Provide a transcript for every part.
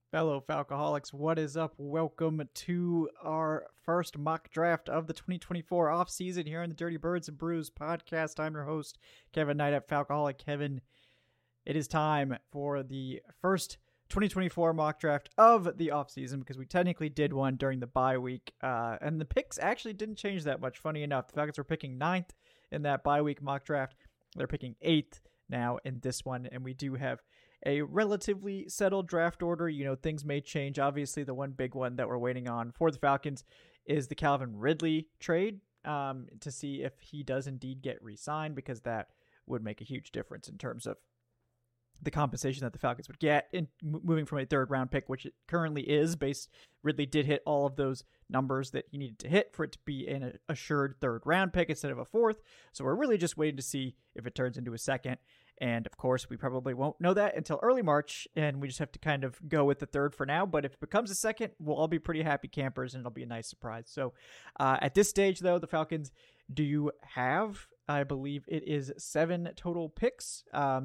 Fellow Falcoholics, what is up? Welcome to our first mock draft of the 2024 offseason here on the Dirty Birds and Brews podcast. I'm your host, Kevin Knight at Falcoholic Kevin. It is time for the first 2024 mock draft of the offseason because we technically did one during the bye week, and the picks actually didn't change that much. Funny enough, the Falcons were picking 9th in that bye week mock draft. They're picking 8th now in this one, and we do have a relatively settled draft order. You know, things may change. Obviously, the one big one that we're waiting on for the Falcons is the Calvin Ridley trade to see if he does indeed get re-signed, because that would make a huge difference in terms of the compensation that the Falcons would get in moving from a third round pick, which it currently is. Ridley did hit all of those numbers that he needed to hit for it to be an assured third round pick instead of a fourth. So we're really just waiting to see if it turns into a second. And of course, we probably won't know that until early March, and we just have to kind of go with the third for now. But if it becomes a second, we'll all be pretty happy campers, and it'll be a nice surprise. So at this stage, though, the Falcons do have, I believe it is 7 total picks.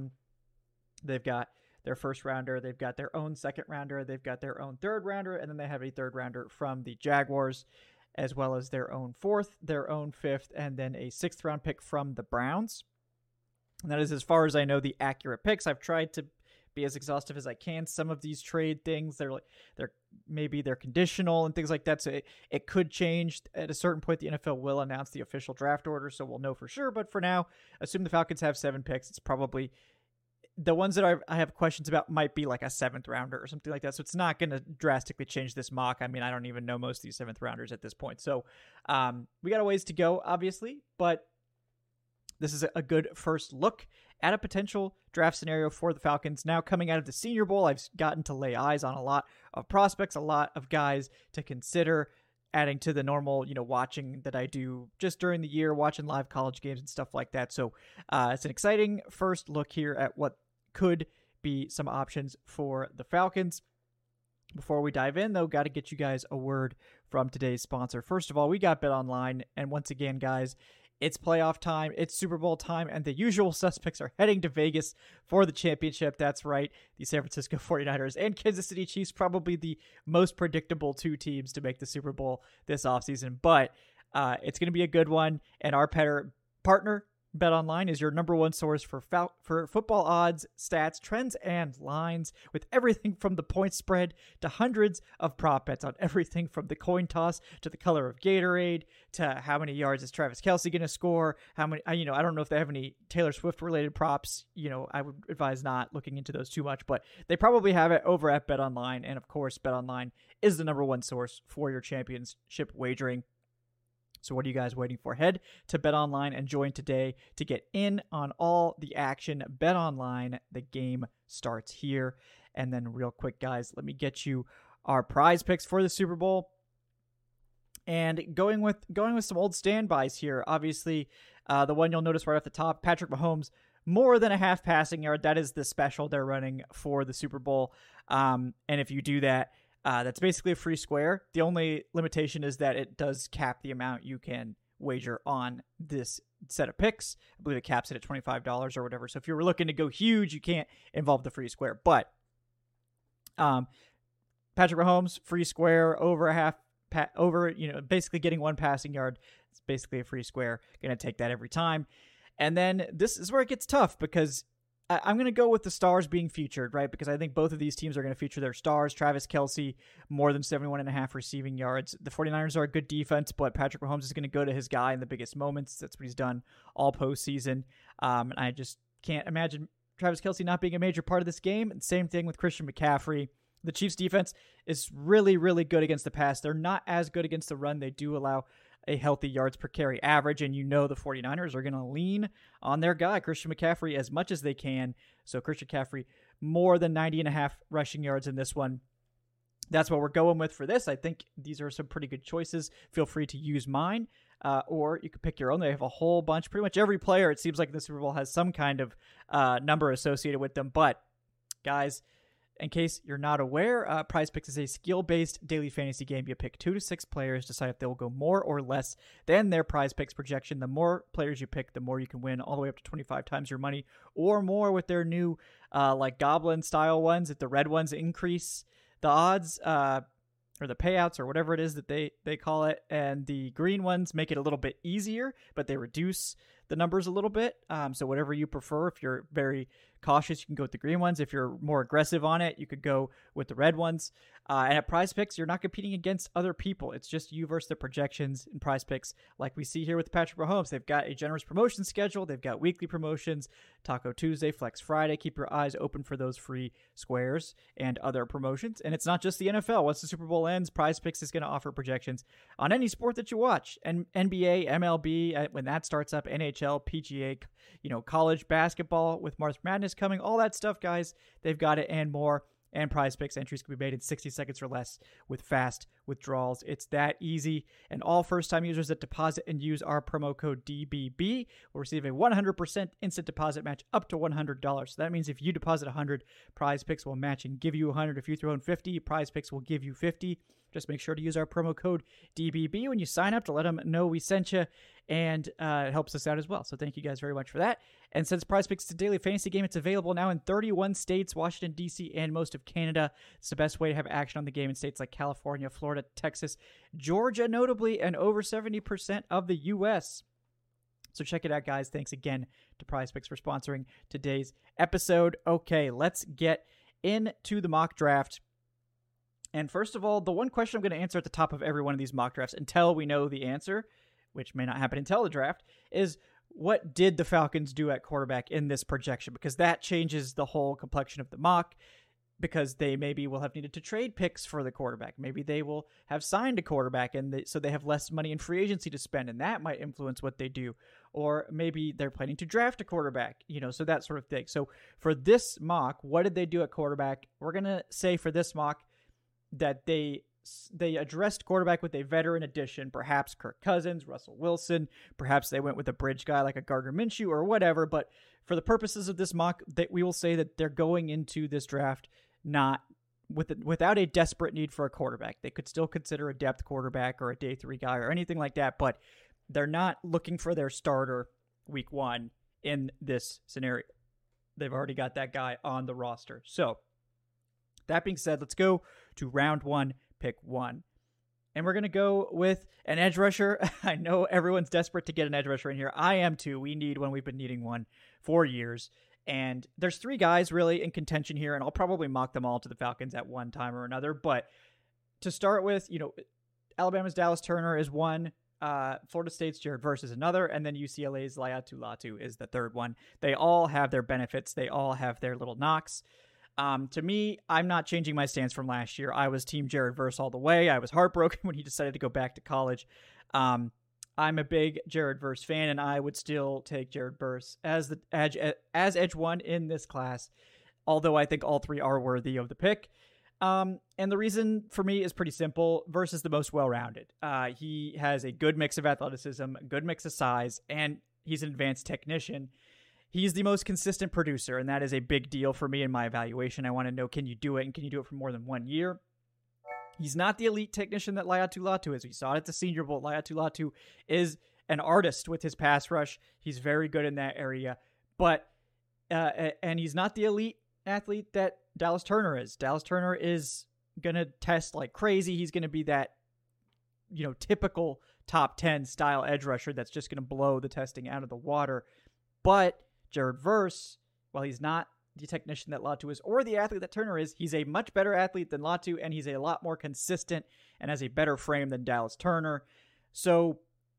They've got their first rounder, they've got their own second rounder, they've got their own third rounder, and then they have a third rounder from the Jaguars, as well as their own fourth, their own fifth, and then a 6th round pick from the Browns. And that is, as far as I know, the accurate picks. I've tried to be as exhaustive as I can. Some of these trade things, they're conditional and things like that. So it could change at a certain point. The NFL will announce the official draft order, so we'll know for sure. But for now, assume the Falcons have 7 picks. It's probably the ones that I have questions about might be like a 7th rounder or something like that. So it's not going to drastically change this mock. I mean, I don't even know most of these 7th rounders at this point. So we got a ways to go, obviously, but this is a good first look at a potential draft scenario for the Falcons. Now, coming out of the Senior Bowl, I've gotten to lay eyes on a lot of prospects, a lot of guys to consider, adding to the normal, watching that I do just during the year, watching live college games and stuff like that. So it's an exciting first look here at what could be some options for the Falcons. Before we dive in, though, got to get you guys a word from today's sponsor. First of all, we got BetOnline, and once again, guys, it's playoff time, it's Super Bowl time, and the usual suspects are heading to Vegas for the championship. That's right, the San Francisco 49ers and Kansas City Chiefs, probably the most predictable 2 teams to make the Super Bowl this offseason. But it's going to be a good one, and our partner, BetOnline, is your number one source for football odds, stats, trends, and lines, with everything from the point spread to hundreds of prop bets on everything from the coin toss to the color of Gatorade to how many yards is Travis Kelce going to score, how many, I don't know if they have any Taylor Swift related props. I would advise not looking into those too much, but they probably have it over at BetOnline. And of course, BetOnline is the number one source for your championship wagering. So what are you guys waiting for? Head to BetOnline and join today to get in on all the action. BetOnline, the game starts here. And then real quick, guys, let me get you our prize picks for the Super Bowl. And going with some old standbys here. Obviously, the one you'll notice right off the top, Patrick Mahomes, more than a half passing yard. That is the special they're running for the Super Bowl. And if you do that, that's basically a free square. The only limitation is that it does cap the amount you can wager on this set of picks. I believe it caps it at $25 or whatever. So if you were looking to go huge, you can't involve the free square. But Patrick Mahomes, free square, over a half, basically getting 1 passing yard. It's basically a free square. Going to take that every time. And then this is where it gets tough, because I'm going to go with the stars being featured, right? Because I think both of these teams are going to feature their stars. Travis Kelce, more than 71.5 receiving yards. The 49ers are a good defense, but Patrick Mahomes is going to go to his guy in the biggest moments. That's what he's done all postseason. I just can't imagine Travis Kelce not being a major part of this game. And same thing with Christian McCaffrey. The Chiefs defense is really, really good against the pass. They're not as good against the run. They do allow a healthy yards per carry average, and the 49ers are going to lean on their guy, Christian McCaffrey, as much as they can. So Christian McCaffrey, more than 90.5 rushing yards in this one. That's what we're going with for this. I think these are some pretty good choices. Feel free to use mine, or you could pick your own. They have a whole bunch. Pretty much every player, it seems like, in the Super Bowl has some kind of number associated with them. But, guys, in case you're not aware, Prize Picks is a skill-based daily fantasy game. You pick 2 to 6 players, decide if they will go more or less than their Prize Picks projection. The more players you pick, the more you can win, all the way up to 25 times your money or more with their new Goblin-style ones. If the red ones increase the odds or the payouts or whatever it is that they call it, and the green ones make it a little bit easier, but they reduce the numbers a little bit. So whatever you prefer, if you're very cautious, you can go with the green ones. If you're more aggressive on it, you could go with the red ones. And at Prize Picks, you're not competing against other people. It's just you versus the projections in Prize Picks. Like we see here with Patrick Mahomes, they've got a generous promotion schedule. They've got weekly promotions, Taco Tuesday, Flex Friday. Keep your eyes open for those free squares and other promotions. And it's not just the NFL. Once the Super Bowl ends, Prize Picks is going to offer projections on any sport that you watch. And NBA, MLB, when that starts up, NHL, PGA, college basketball with March Madness coming, all that stuff, guys, they've got it and more. And Prize Picks entries can be made in 60 seconds or less with fast withdrawals. It's that easy. And all first-time users that deposit and use our promo code DBB will receive a 100% instant deposit match up to $100. So that means if you deposit $100, Prize Picks will match and give you $100. If you throw in $50, Prize Picks will give you $50. Just make sure to use our promo code DBB when you sign up to let them know we sent you, and it helps us out as well. So thank you guys very much for that. And since Prize Picks is a daily fantasy game, it's available now in 31 states, Washington, D.C., and most of Canada. It's the best way to have action on the game in states like California, Florida, Texas, Georgia, notably, and over 70% of the U.S. So check it out, guys. Thanks again to Prize Picks for sponsoring today's episode. Okay, let's get into the mock draft. And first of all, the one question I'm going to answer at the top of every one of these mock drafts until we know the answer, which may not happen until the draft, is what did the Falcons do at quarterback in this projection? Because that changes the whole complexion of the mock, because they maybe will have needed to trade picks for the quarterback. Maybe they will have signed a quarterback, and so they have less money in free agency to spend, and that might influence what they do. Or maybe they're planning to draft a quarterback, so that sort of thing. So for this mock, what did they do at quarterback? We're going to say for this mock that they addressed quarterback with a veteran addition, perhaps Kirk Cousins, Russell Wilson, perhaps they went with a bridge guy like a Gardner Minshew or whatever. But for the purposes of this mock, we will say that they're going into this draft not without a desperate need for a quarterback. They could still consider a depth quarterback or a day 3 guy or anything like that, but they're not looking for their starter week 1 in this scenario. They've already got that guy on the roster. So that being said, let's go to round 1, pick 1. And we're going to go with an edge rusher. I know everyone's desperate to get an edge rusher in here. I am too. We need one. We've been needing one for years. And there's 3 guys really in contention here, and I'll probably mock them all to the Falcons at one time or another. But to start with, Alabama's Dallas Turner is one. Florida State's Jared Verse is another, and then UCLA's Laiatu Latu is the third one. They all have their benefits. They all have their little knocks. To me, I'm not changing my stance from last year. I was team Jared Verse all the way. I was heartbroken when he decided to go back to college. I'm a big Jared Verse fan, and I would still take Jared Verse as edge 1 in this class, although I think all 3 are worthy of the pick. And the reason for me is pretty simple. Verse is the most well-rounded. He has a good mix of athleticism, a good mix of size, and he's an advanced technician. He's the most consistent producer, and that is a big deal for me in my evaluation. I want to know, can you do it, and can you do it for more than 1 year? He's not the elite technician that Laiatu Latu is. We saw it at the Senior Bowl. Laiatu Latu is an artist with his pass rush. He's very good in that area, but and he's not the elite athlete that Dallas Turner is. Dallas Turner is going to test like crazy. He's going to be that, typical top 10 style edge rusher that's just going to blow the testing out of the water. But Jared Verse, while he's not the technician that Latu is or the athlete that Turner is, he's a much better athlete than Latu, and he's a lot more consistent and has a better frame than Dallas Turner. So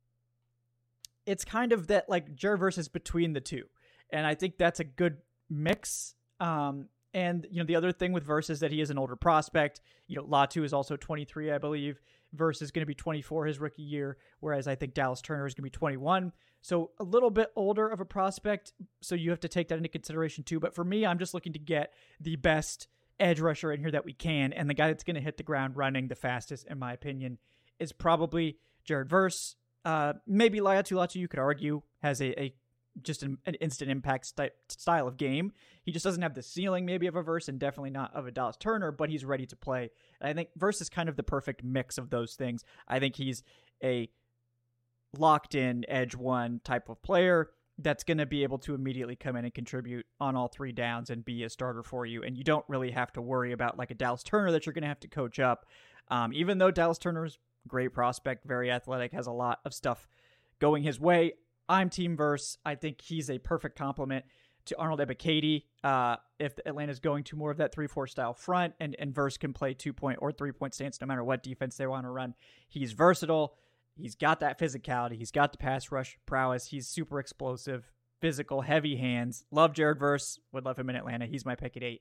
it's kind of that, like, Jared Verse is between the two, and I think that's a good mix. And, the other thing with Verse is that he is an older prospect. Latu is also 23, I believe. Verse is going to be 24 his rookie year, whereas I think Dallas Turner is going to be 21. So a little bit older of a prospect, so you have to take that into consideration too. But for me, I'm just looking to get the best edge rusher in here that we can, and the guy that's going to hit the ground running the fastest, in my opinion, is probably Jared Verse. Maybe Laiatu Latu, you could argue, has just an instant impact style of game. He just doesn't have the ceiling maybe of a Verse, and definitely not of a Dallas Turner, but he's ready to play. And I think Verse is kind of the perfect mix of those things. I think he's a locked-in edge 1 type of player, that's going to be able to immediately come in and contribute on all 3 downs and be a starter for you. And you don't really have to worry about like a Dallas Turner that you're going to have to coach up. Even though Dallas Turner's great prospect, very athletic, has a lot of stuff going his way, I'm Team Verse. I think he's a perfect complement to Arnold Ebiketie. If Atlanta's going to more of that 3-4 style front, and Verse can play 2-point or 3-point stance no matter what defense they want to run. He's versatile. He's got that physicality. He's got the pass rush prowess. He's super explosive, physical, heavy hands. Love Jared Verse. Would love him in Atlanta. He's my pick at 8.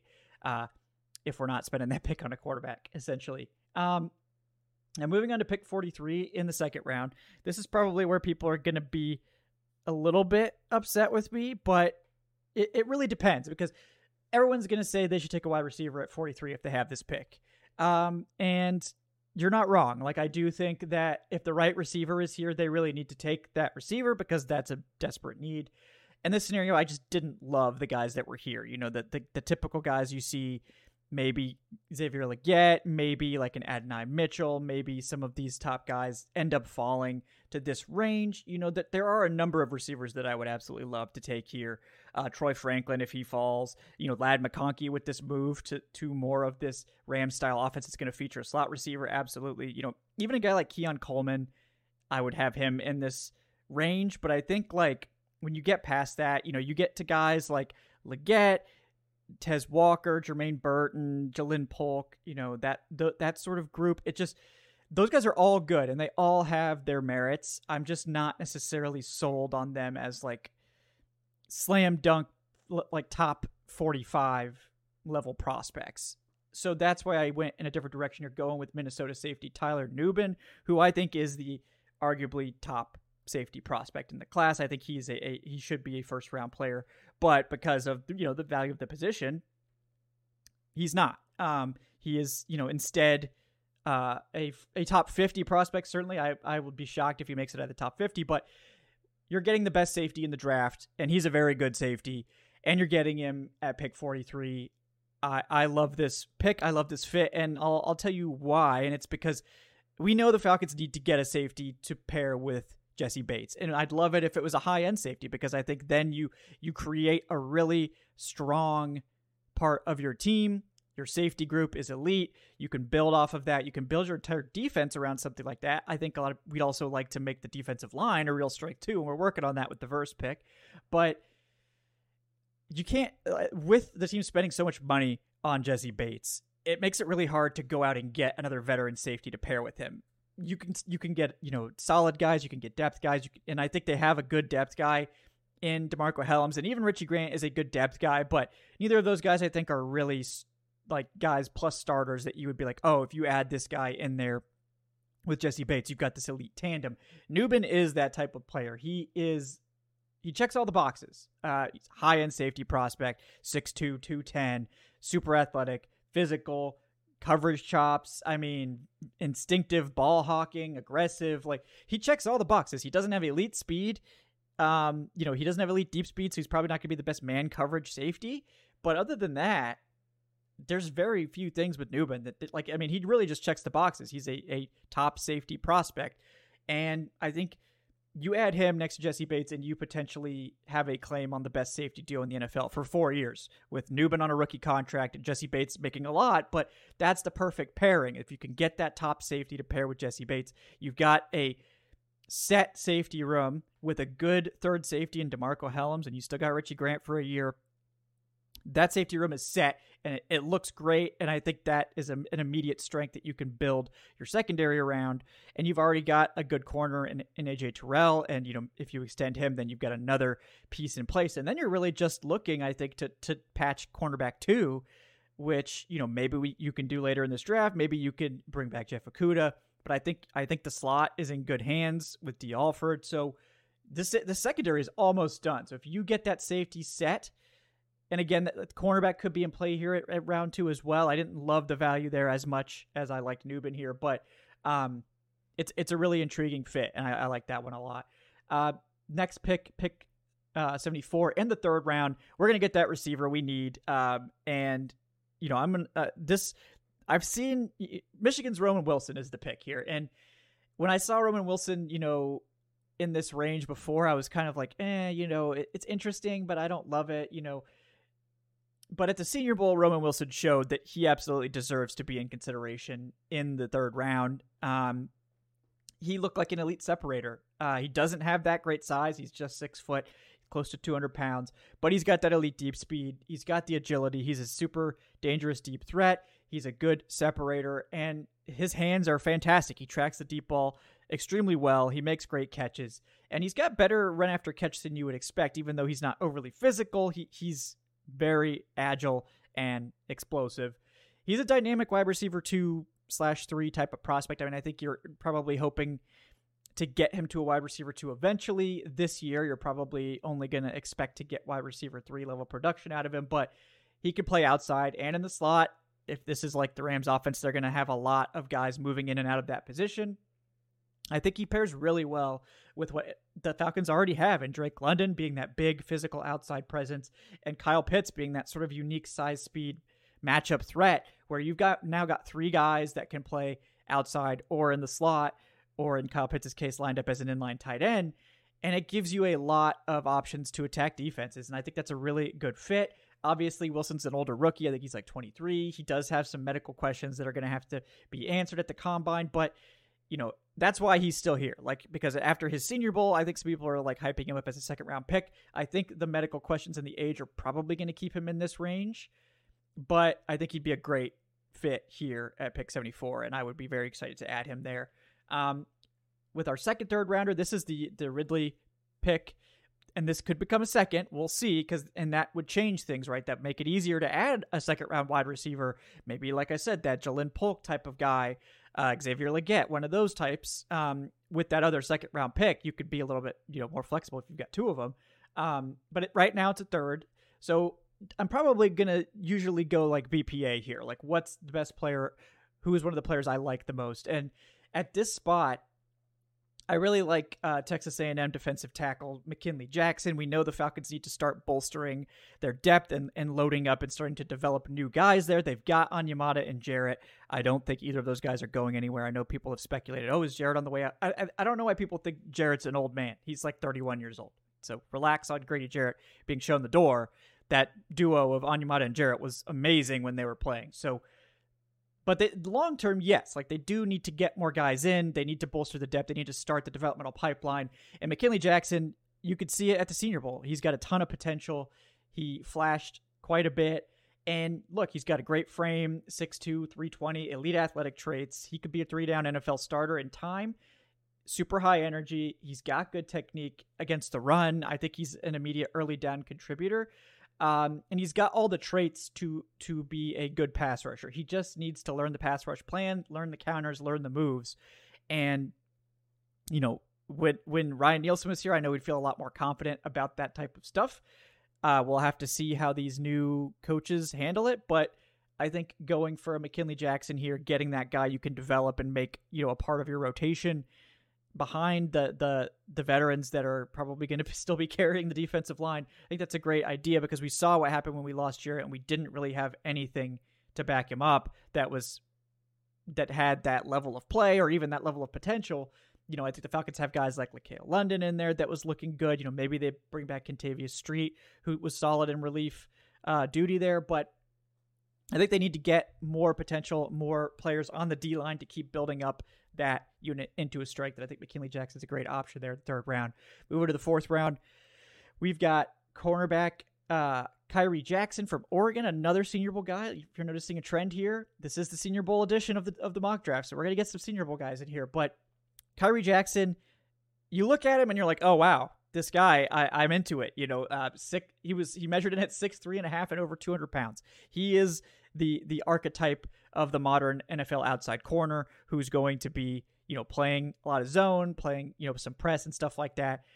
If we're not spending that pick on a quarterback, essentially. Now moving on to pick 43 in the second round. This is probably where people are going to be a little bit upset with me, but it really depends, because everyone's going to say they should take a wide receiver at 43 if they have this pick. And you're not wrong. Like, I do think that if the right receiver is here, they really need to take that receiver because that's a desperate need. In this scenario, I just didn't love the guys that were here. You know, the typical guys you see, maybe Xavier Legette, maybe like an Adonai Mitchell, maybe some of these top guys end up falling to this range. You know, that there are a number of receivers that I would absolutely love to take here. Troy Franklin, if he falls, you know, Ladd McConkey with this move to more of this Rams style offense, it's going to feature a slot receiver. Absolutely. You know, even a guy like Keon Coleman, I would have him in this range, but I think like when you get past that, you know, you get to guys like Legette, Tez Walker, Jermaine Burton, Jalen Polk, you know, that sort of group. It just, those guys are all good and they all have their merits. I'm just not necessarily sold on them as like slam dunk, like top 45 level prospects. So that's why I went in a different direction. You're going with Minnesota safety Tyler Nubin, who I think is the arguably top safety prospect in the class. I think he's he should be a first round player, but because of, you know, the value of the position, he's not. He is, you know, instead a top 50 prospect. Certainly I would be shocked if he makes it out of the top 50, but you're getting the best safety in the draft, and he's a very good safety, and you're getting him at pick 43. I love this pick. I love this fit, and I'll tell you why, and it's because we know the Falcons need to get a safety to pair with Jesse Bates. And I'd love it if it was a high-end safety, because I think then you create a really strong part of your team. Your safety group is elite. You can build off of that. You can build your entire defense around something like that. I think we'd also like to make the defensive line a real strength too, and we're working on that with the Verse pick. But you can't, with the team spending so much money on Jesse Bates, it makes it really hard to go out and get another veteran safety to pair with him. You can get, you know, solid guys, you can get depth guys, and I think they have a good depth guy in DeMarco Hellams, and even Richie Grant is a good depth guy, but neither of those guys I think are really like guys plus starters that you would be like, oh, if you add this guy in there with Jesse Bates, you've got this elite tandem. Nubin is that type of player. He checks all the boxes. He's high-end safety prospect, 6'2", 210, super athletic, physical, coverage chops. I mean, instinctive ball hawking, aggressive. Like, he checks all the boxes. He doesn't have elite speed. You know, he doesn't have elite deep speed, so he's probably not going to be the best man coverage safety. But other than that, there's very few things with Nubin that, like, I mean, he really just checks the boxes. He's a top safety prospect. And I think you add him next to Jesse Bates and you potentially have a claim on the best safety deal in the NFL for 4 years, with Nubin on a rookie contract and Jesse Bates making a lot. But that's the perfect pairing. If you can get that top safety to pair with Jesse Bates, you've got a set safety room with a good third safety in DeMarco Hellams, and you still got Richie Grant for a year. That safety room is set, and it looks great, and I think that is an immediate strength that you can build your secondary around, and you've already got a good corner in AJ Terrell, and, you know, if you extend him, then you've got another piece in place, and then you're really just looking, I think, to patch cornerback 2, which, you know, maybe you can do later in this draft. Maybe you could bring back Jeff Okudah, but I think the slot is in good hands with D. Alford, so the secondary is almost done. So if you get that safety set, and again, the cornerback could be in play here at round 2 as well. I didn't love the value there as much as I liked Nubin here, but it's a really intriguing fit, and I like that one a lot. Next pick 74 in the third round. We're gonna get that receiver we need, and you know, I've seen Michigan's Roman Wilson is the pick here, and when I saw Roman Wilson, you know, in this range before, I was kind of like, it's interesting, but I don't love it, But at the Senior Bowl, Roman Wilson showed that he absolutely deserves to be in consideration in the third round. He looked like an elite separator. He doesn't have that great size. He's just 6 foot, close to 200 pounds, but he's got that elite deep speed. He's got the agility. He's a super dangerous deep threat. He's a good separator, and his hands are fantastic. He tracks the deep ball extremely well. He makes great catches, and he's got better run after catch than you would expect, even though he's not overly physical. He's very agile and explosive. He's a dynamic wide receiver 2/3 type of prospect. I mean, I think you're probably hoping to get him to a wide receiver 2 eventually. This year, you're probably only going to expect to get wide receiver 3 level production out of him, but he could play outside and in the slot. If this is like the Rams offense, they're going to have a lot of guys moving in and out of that position. I think he pairs really well with what the Falcons already have, and Drake London being that big physical outside presence, and Kyle Pitts being that sort of unique size speed matchup threat, where you've now got 3 guys that can play outside or in the slot, or in Kyle Pitts' case, lined up as an inline tight end. And it gives you a lot of options to attack defenses. And I think that's a really good fit. Obviously, Wilson's an older rookie. I think he's like 23. He does have some medical questions that are going to have to be answered at the combine. But, that's why he's still here. Because after his Senior Bowl, I think some people are hyping him up as a second-round pick. I think the medical questions and the age are probably going to keep him in this range. But I think he'd be a great fit here at pick 74. And I would be very excited to add him there. With our second, third rounder, this is the Ridley pick, and this could become a second. We'll see, and that would change things, right? That make it easier to add a second round wide receiver. Maybe, like I said, that Jalen Polk type of guy, Xavier Legette, one of those types. With that other second round pick, you could be a little bit, more flexible if you've got 2 of them. But right now it's a third. So I'm probably going to usually go BPA here. What's the best player? Who is one of the players I like the most? And at this spot, I really like Texas A&M defensive tackle McKinley Jackson. We know the Falcons need to start bolstering their depth and loading up and starting to develop new guys there. They've got Onyemata and Jarrett. I don't think either of those guys are going anywhere. I know people have speculated, is Jarrett on the way out? I don't know why people think Jarrett's an old man. He's 31 years old. So relax on Grady Jarrett being shown the door. That duo of Onyemata and Jarrett was amazing when they were playing. So, but long term, yes, they do need to get more guys in. They need to bolster the depth. They need to start the developmental pipeline. And McKinley Jackson, you could see it at the Senior Bowl. He's got a ton of potential. He flashed quite a bit. And look, he's got a great frame, 6'2", 320, elite athletic traits. He could be a 3-down NFL starter in time. Super high energy. He's got good technique against the run. I think he's an immediate early down contributor. And he's got all the traits to be a good pass rusher. He just needs to learn the pass rush plan, learn the counters, learn the moves. And, when Ryan Nielsen was here, I know we'd feel a lot more confident about that type of stuff. We'll have to see how these new coaches handle it. But I think going for a McKinley Jackson here, getting that guy you can develop and make, a part of your rotation behind the veterans that are probably going to still be carrying the defensive line. I think that's a great idea, because we saw what happened when we lost Jarrett and we didn't really have anything to back him up that had that level of play or even that level of potential. I think the Falcons have guys like LaCale London in there that was looking good. Maybe they bring back Kentavious Street, who was solid in relief duty there, but I think they need to get more players on the D-line to keep building up that unit into a strike. That I think McKinley Jackson's a great option there in the third round. Move over to the fourth round. We've got cornerback Kyrie Jackson from Oregon, another Senior Bowl guy. If you're noticing a trend here, this is the Senior Bowl edition of the mock draft, so we're going to get some Senior Bowl guys in here. But Kyrie Jackson, you look at him and you're like, oh, wow, this guy, I'm into it. He measured in at 6'3.5" and over 200 pounds. He is the archetype of the modern NFL outside corner who's going to be, playing a lot of zone, playing, some press and stuff like that.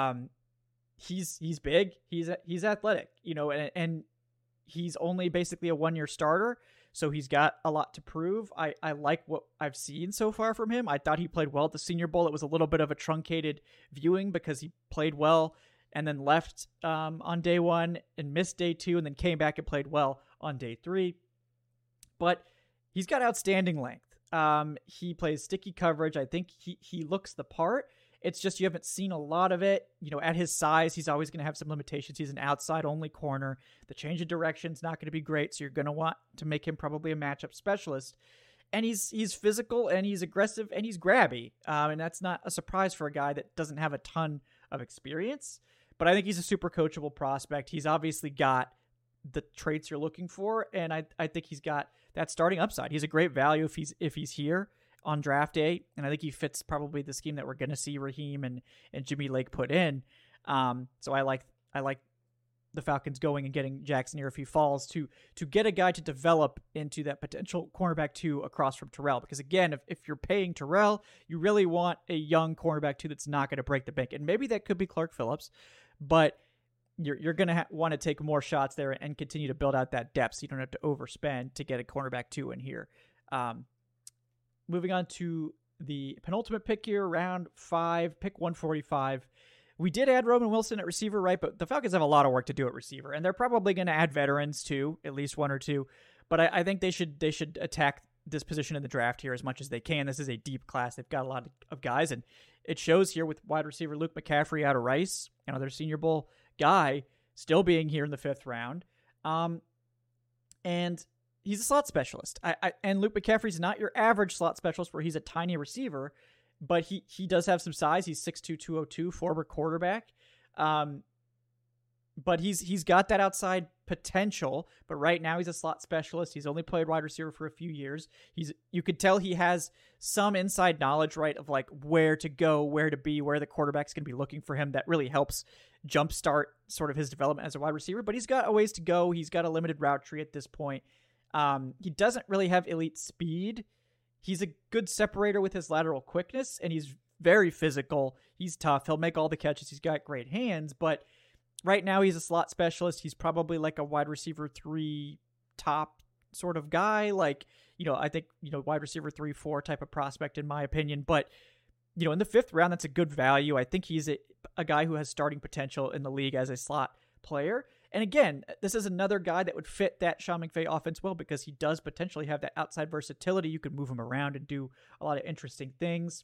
He's big, he's athletic, and he's only basically a 1-year starter. So he's got a lot to prove. I like what I've seen so far from him. I thought he played well at the Senior Bowl. It was a little bit of a truncated viewing because he played well and then left on day 1 and missed day 2 and then came back and played well on day 3. But he's got outstanding length. He plays sticky coverage. I think he looks the part. It's just you haven't seen a lot of it. At his size, he's always going to have some limitations. He's an outside-only corner. The change of direction's not going to be great, so you're going to want to make him probably a matchup specialist. And he's physical, and he's aggressive, and he's grabby. And that's not a surprise for a guy that doesn't have a ton of experience. But I think he's a super coachable prospect. He's obviously got the traits you're looking for, and I think he's got that starting upside. He's a great value if he's here on draft day, and I think he fits probably the scheme that we're going to see Raheem and Jimmy Lake put in. So I like the Falcons going and getting Jackson here if he falls to get a guy to develop into that potential cornerback 2 across from Terrell. Because again, if you're paying Terrell, you really want a young cornerback 2 that's not going to break the bank. And maybe that could be Clark Phillips, but you're going to want to take more shots there and continue to build out that depth so you don't have to overspend to get a cornerback 2 in here. Moving on to the penultimate pick here, round 5, pick 145. We did add Roman Wilson at receiver, right? But the Falcons have a lot of work to do at receiver, and they're probably going to add veterans too, at least 1 or 2. But I think they should attack this position in the draft here as much as they can. This is a deep class. They've got a lot of guys, and it shows here with wide receiver Luke McCaffrey out of Rice, another Senior Bowl guy, still being here in the 5th round. And he's a slot specialist. And Luke McCaffrey's not your average slot specialist where he's a tiny receiver, but he does have some size. He's 6'2", 202, former quarterback. But he's got that outside potential, but right now he's a slot specialist. He's only played wide receiver for a few years. You could tell he has some inside knowledge, right, of like where to go, where to be, where the quarterback's going to be looking for him. That really helps jumpstart sort of his development as a wide receiver, but he's got a ways to go. He's got a limited route tree at this point. He doesn't really have elite speed. He's a good separator with his lateral quickness, and he's very physical. He's tough. He'll make all the catches. He's got great hands, but right now he's a slot specialist. He's probably like a wide receiver 3 top sort of guy. Like, I think, wide receiver 3-4 type of prospect in my opinion. But, in the 5th round, that's a good value. I think he's a guy who has starting potential in the league as a slot player. And again, this is another guy that would fit that Sean McVay offense well because he does potentially have that outside versatility. You can move him around and do a lot of interesting things.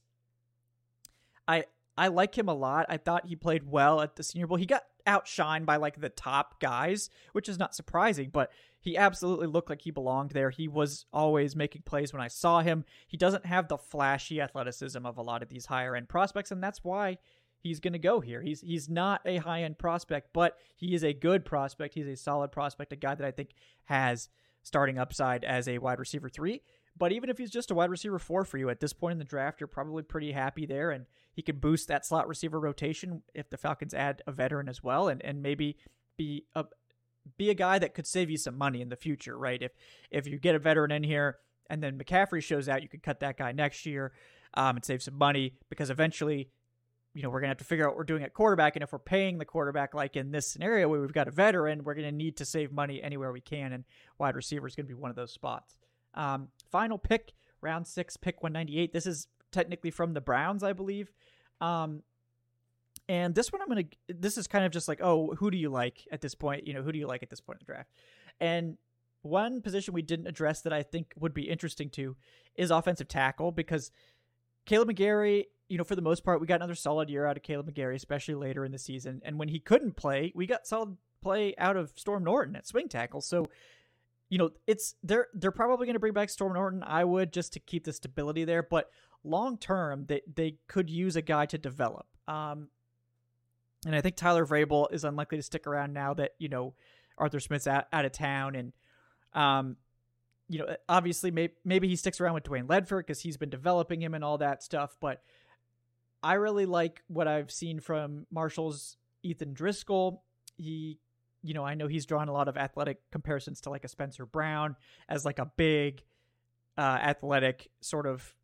I like him a lot. I thought he played well at the Senior Bowl. He got outshined by like the top guys, which is not surprising, but he absolutely looked like he belonged there. He was always making plays when I saw him. He doesn't have the flashy athleticism of a lot of these higher end prospects, and that's why he's going to go here. He's not a high end prospect, but he is a good prospect. He's a solid prospect, a guy that I think has starting upside as a wide receiver 3. But even if he's just a wide receiver 4 for you at this point in the draft, you're probably pretty happy there. And he could boost that slot receiver rotation if the Falcons add a veteran as well, and maybe be a guy that could save you some money in the future, right? If you get a veteran in here and then McCaffrey shows out, you could cut that guy next year and save some money because eventually, we're going to have to figure out what we're doing at quarterback. And if we're paying the quarterback, like in this scenario where we've got a veteran, we're going to need to save money anywhere we can. And wide receiver is going to be one of those spots. Final pick, round 6, pick 198. This is technically from the Browns, I believe. And this one this is kind of just like, oh, who do you like at this point? Who do you like at this point in the draft? And one position we didn't address that I think would be interesting to is offensive tackle, because Caleb McGarry, for the most part, we got another solid year out of Caleb McGarry, especially later in the season. And when he couldn't play, we got solid play out of Storm Norton at swing tackle. So, they're probably going to bring back Storm Norton. I would, just to keep the stability there. But long term, they could use a guy to develop. And I think Tyler Vrabel is unlikely to stick around now that, Arthur Smith's out of town. And, obviously maybe he sticks around with Dwayne Ledford because he's been developing him and all that stuff. But I really like what I've seen from Marshall's Ethan Driscoll. I know he's drawn a lot of athletic comparisons to like a Spencer Brown as like a big, athletic sort of,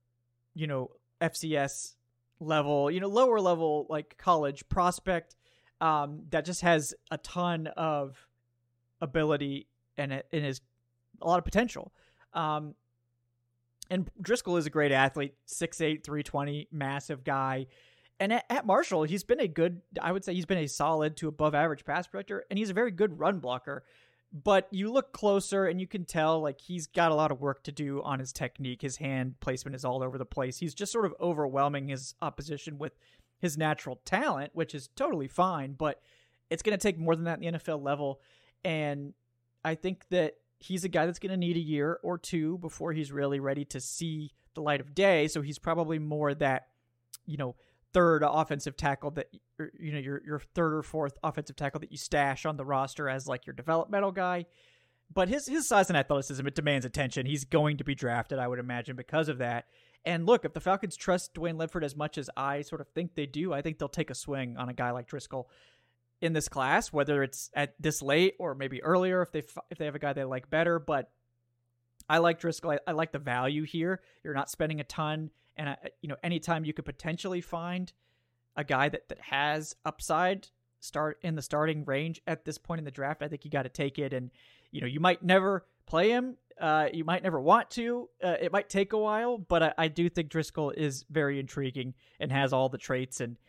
FCS level, lower level, like college prospect, that just has a ton of ability and is a lot of potential. And Driscoll is a great athlete, 6'8", 320, massive guy. And at Marshall, he's been a solid to above average pass protector, and he's a very good run blocker. But you look closer and you can tell like he's got a lot of work to do on his technique. His hand placement is all over the place. He's just sort of overwhelming his opposition with his natural talent, which is totally fine, but it's going to take more than that in the NFL level. And I think that he's a guy that's going to need a year or two before he's really ready to see the light of day. So he's probably more that, third offensive tackle that, your third or fourth offensive tackle that you stash on the roster as like your developmental guy. But his size and athleticism, it demands attention. He's going to be drafted, I would imagine, because of that. And look, if the Falcons trust Dwayne Ledford as much as I sort of think they do, I think they'll take a swing on a guy like Driscoll in this class, whether it's at this late or maybe earlier if they have a guy they like better. But I like Driscoll. I like the value here. You're not spending a ton, and anytime you could potentially find a guy that has upside start in the starting range at this point in the draft, I think you got to take it. And you might never play him. You might never want to. It might take a while, but I do think Driscoll is very intriguing and has all the traits, and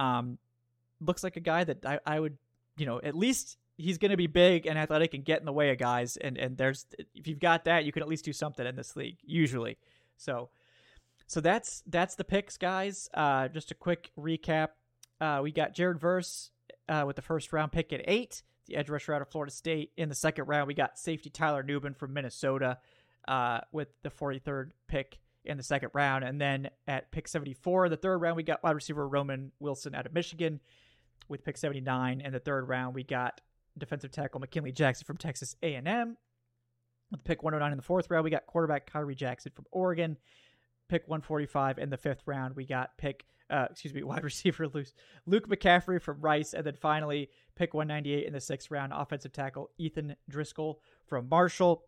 looks like a guy that I would, at least he's going to be big and athletic and get in the way of guys. And if you've got that, you can at least do something in this league usually. So that's the picks, guys. Just a quick recap. We got Jared Verse with the first round pick at 8, the edge rusher out of Florida State. In the second round, we got safety Tyler Nubin from Minnesota with the 43rd pick in the second round. And then at pick 74, the third round, we got wide receiver Roman Wilson out of Michigan with pick 79. In the third round, we got defensive tackle McKinley Jackson from Texas A&M. With pick 109 in the fourth round, we got quarterback Kyrie Jackson from Oregon. Pick 145 in the fifth round, we got wide receiver Luke McCaffrey from Rice. And then finally, pick 198 in the sixth round, offensive tackle Ethan Driscoll from Marshall.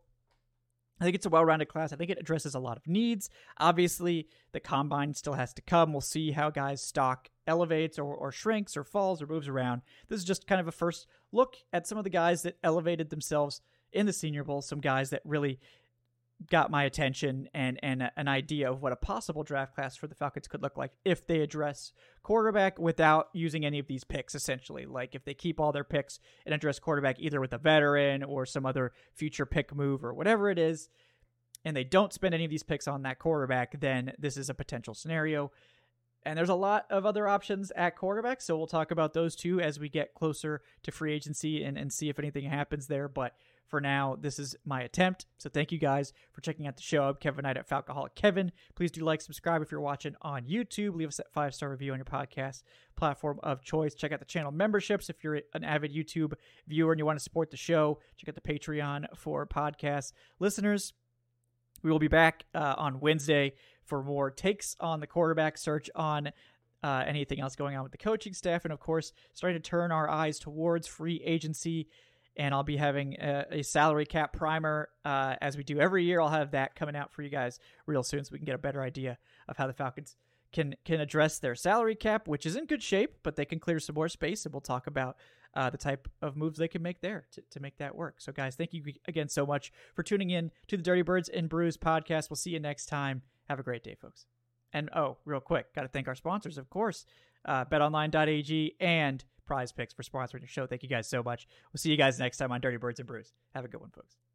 I think it's a well-rounded class. I think it addresses a lot of needs. Obviously, the combine still has to come. We'll see how guys' stock elevates or shrinks or falls or moves around. This is just kind of a first look at some of the guys that elevated themselves in the Senior Bowl, some guys that really got my attention and an idea of what a possible draft class for the Falcons could look like if they address quarterback without using any of these picks, essentially. Like if they keep all their picks and address quarterback either with a veteran or some other future pick move or whatever it is, and they don't spend any of these picks on that quarterback, then this is a potential scenario. And there's a lot of other options at quarterback, so we'll talk about those too as we get closer to free agency and see if anything happens there. But for now, this is my attempt. So thank you guys for checking out the show. I'm Kevin Knight at Falcoholic Kevin. Please do like, subscribe if you're watching on YouTube. Leave us a 5-star review on your podcast platform of choice. Check out the channel memberships if you're an avid YouTube viewer and you want to support the show. Check out the Patreon for podcast listeners. We will be back on Wednesday for more takes on the quarterback search, on anything else going on with the coaching staff, and of course, starting to turn our eyes towards free agency. And I'll be having a salary cap primer as we do every year. I'll have that coming out for you guys real soon so we can get a better idea of how the Falcons can address their salary cap, which is in good shape, but they can clear some more space, and we'll talk about the type of moves they can make there to make that work. So, guys, thank you again so much for tuning in to the Dirty Birds and Brews podcast. We'll see you next time. Have a great day, folks. And, real quick, got to thank our sponsors, of course, betonline.ag and Prize Picks for sponsoring the show. Thank you guys so much. We'll see you guys next time on Dirty Birds and Brews. Have a good one, folks.